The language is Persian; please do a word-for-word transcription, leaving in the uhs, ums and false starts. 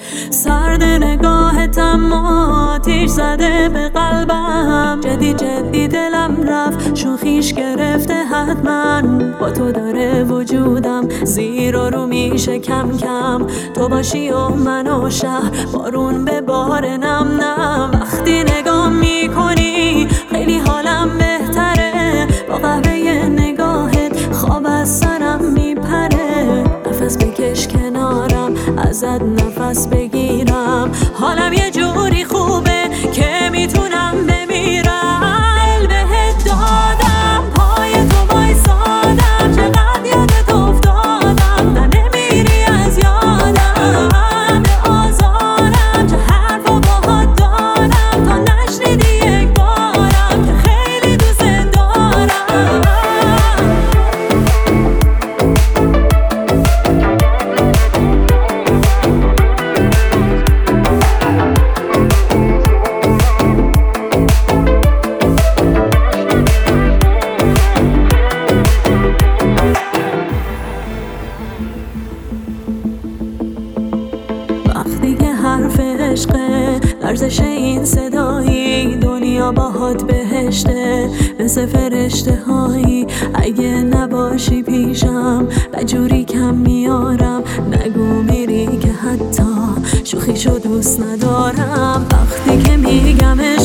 سرد نگاهتم آتیش زده به قلبم، جدی جدی دلم رفت شوخیش گرفته حتما. با تو داره وجودم زیر و رو میشه کم کم، تو باشی و من و شهر بارون به بار نم نم. وقتی نگاه میکنی خیلی حالم بهتره، با قهوه نگاهت خواب از سرم میپره. نفس بکش کنارم ازت نفس بگیرم، حالم یه جوری خوبه که میتونم بمیرم. دل بهت دادم پای تو وایسادم، چقدر یادت افتادم نه نمیری از یادم. به آزارم چه حرفا باهات دارم، تا نشنیدی یک بارم که خیلی دوست دارم. وقتی که حرف عشقه لرزش این صدایی، دنیا باهات بهشته مثل فرشته هایی. اگه نباشی پیشم بجوری کم میارم، نگو میری که حتی شوخیشو دوست ندارم. وقتی که میگم